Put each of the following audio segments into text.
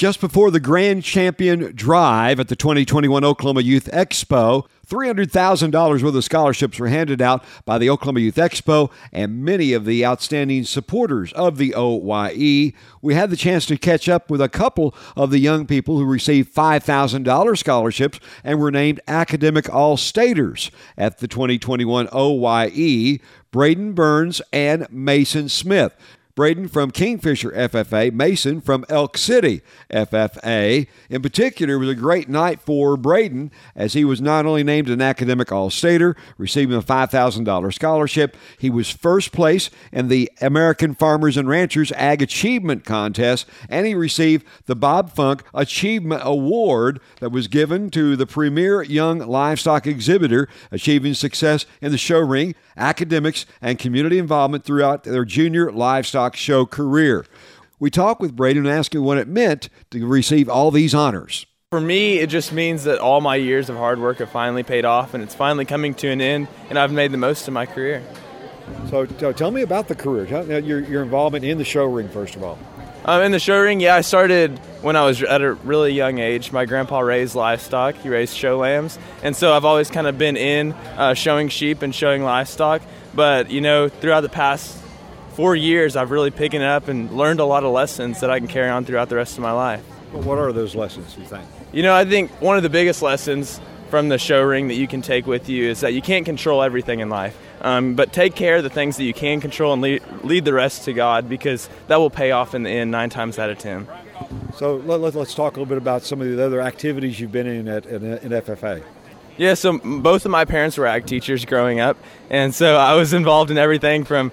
Just before the Grand Champion Drive at the 2021 Oklahoma Youth Expo, $300,000 worth of scholarships were handed out by the Oklahoma Youth Expo and many of the outstanding supporters of the OYE. We had the chance to catch up with a couple of the young people who received $5,000 scholarships and were named Academic All-Staters at the 2021 OYE, Braden Burns and Mason Smith. Braden from Kingfisher FFA, Mason from Elk City FFA. In particular, it was a great night for Braden as he was not only named an Academic All-Stater, receiving a $5,000 scholarship, he was first place in the American Farmers and Ranchers Ag Achievement Contest, and he received the Bob Funk Achievement Award that was given to the premier young livestock exhibitor, achieving success in the show ring, academics, and community involvement throughout their junior livestock show career. We talked with Braden and asked him what it meant to receive all these honors. For me, it just means that all my years of hard work have finally paid off, and it's finally coming to an end, and I've made the most of my career. So tell me about the career, your involvement in the show ring, first of all. In the show ring, I started when I was at a really young age. My grandpa raised livestock. He raised show lambs. And so I've always kind of been in showing sheep and showing livestock. But, throughout the past 4 years, I've really picked it up and learned a lot of lessons that I can carry on throughout the rest of my life. Well, what are those lessons, you think? I think one of the biggest lessons from the show ring that you can take with you is that you can't control everything in life. But take care of the things that you can control and lead the rest to God, because that will pay off in the end 9 times out of 10. So let's talk a little bit about some of the other activities you've been in in FFA. Yeah, so both of my parents were ag teachers growing up, and so I was involved in everything from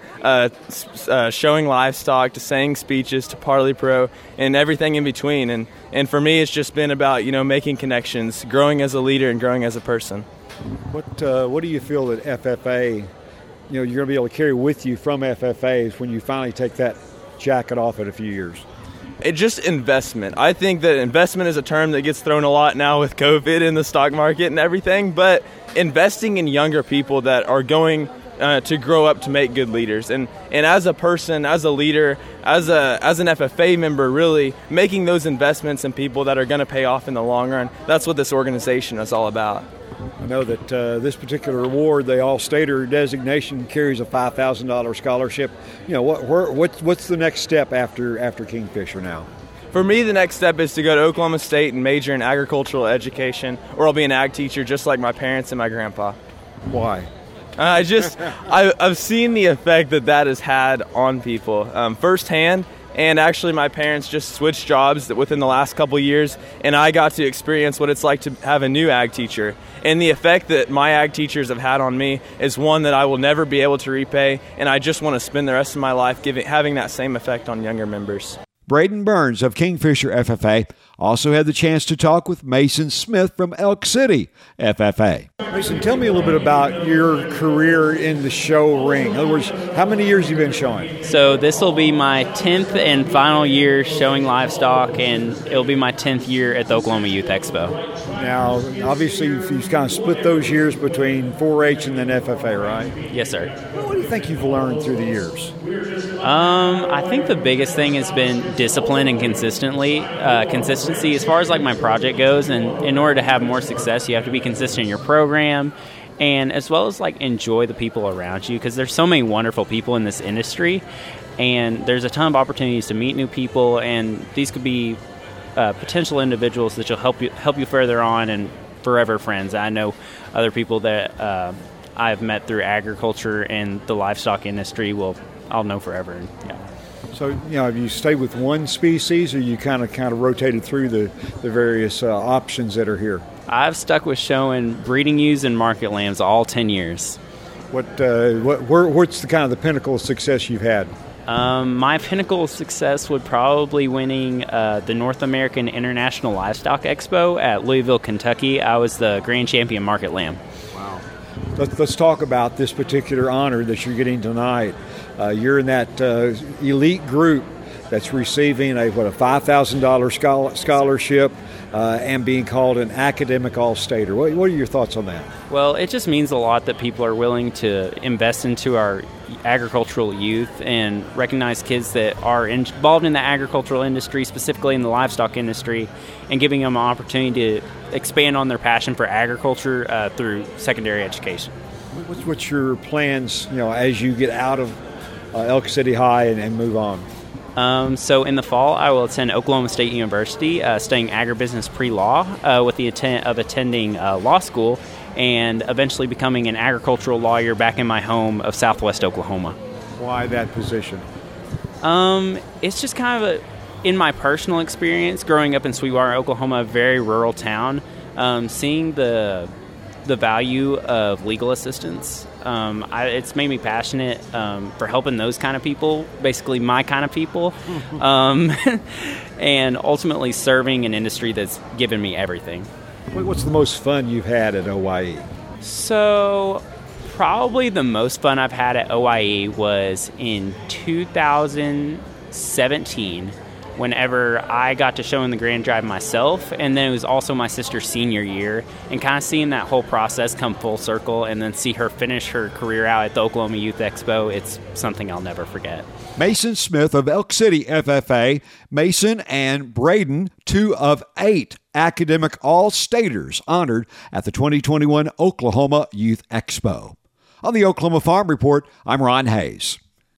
showing livestock to saying speeches to Parley Pro and everything in between. And for me, it's just been about, making connections, growing as a leader and growing as a person. What do you feel that FFA, you're going to be able to carry with you from FFA when you finally take that jacket off in a few years? It's just investment. I think that investment is a term that gets thrown a lot now with COVID in the stock market and everything, but investing in younger people that are going to grow up to make good leaders. And as a person, as a leader, as an FFA member, really making those investments in people that are going to pay off in the long run, that's what this organization is all about. I know that this particular award, the All-Stater designation, carries a $5,000 scholarship. What's the next step after Kingfisher now? For me, the next step is to go to Oklahoma State and major in agricultural education, or I'll be an ag teacher just like my parents and my grandpa. Why? I've seen the effect that has had on people firsthand. And actually, my parents just switched jobs within the last couple years, and I got to experience what it's like to have a new ag teacher. And the effect that my ag teachers have had on me is one that I will never be able to repay, and I just want to spend the rest of my life having that same effect on younger members. Braden Burns of Kingfisher FFA also had the chance to talk with Mason Smith from Elk City FFA. Mason, tell me a little bit about your career in the show ring. In other words, how many years have you been showing? So this will be my 10th and final year showing livestock, and it'll be my 10th year at the Oklahoma Youth Expo. Now, obviously, you've kind of split those years between 4-H and then FFA, right? Yes, sir. What do you think you've learned through the years? I think the biggest thing has been discipline and consistency. As far as like my project goes, and in order to have more success, you have to be consistent in your program, and as well as like enjoy the people around you, because there's so many wonderful people in this industry, and there's a ton of opportunities to meet new people, and these could be potential individuals that will help you further on and forever friends. I know other people that I've met through agriculture and the livestock industry I'll know forever. Yeah. So, have you stayed with one species, or you kind of rotated through the various options that are here? I've stuck with showing breeding ewes and market lambs all 10 years. What's the kind of the pinnacle of success you've had? My pinnacle of success would probably winning the North American International Livestock Expo at Louisville, Kentucky. I was the grand champion market lamb. Wow. Let's talk about this particular honor that you're getting tonight. You're in that elite group that's receiving a $5,000 scholarship and being called an Academic All-Stater. What are your thoughts on that? Well, it just means a lot that people are willing to invest into our agricultural youth and recognize kids that are involved in the agricultural industry, specifically in the livestock industry, and giving them an opportunity to expand on their passion for agriculture through secondary education. What's your plans, as you get out of Elk City High and move on? So in the fall, I will attend Oklahoma State University, studying agribusiness pre-law with the intent of attending law school and eventually becoming an agricultural lawyer back in my home of Southwest Oklahoma. Why that position? It's just kind of in my personal experience, growing up in Sweetwater, Oklahoma, a very rural town, seeing the value of legal assistance. It's made me passionate for helping those kind of people, basically my kind of people, and ultimately serving an industry that's given me everything. What's the most fun you've had at OYE? So probably the most fun I've had at OYE was in 2017, whenever I got to show in the Grand Drive myself, and then it was also my sister's senior year, and kind of seeing that whole process come full circle and then see her finish her career out at the Oklahoma Youth Expo, it's something I'll never forget. Mason Smith of Elk City FFA, Mason and Braden, 2 of 8 academic All-Staters honored at the 2021 Oklahoma Youth Expo. On the Oklahoma Farm Report, I'm Ron Hayes.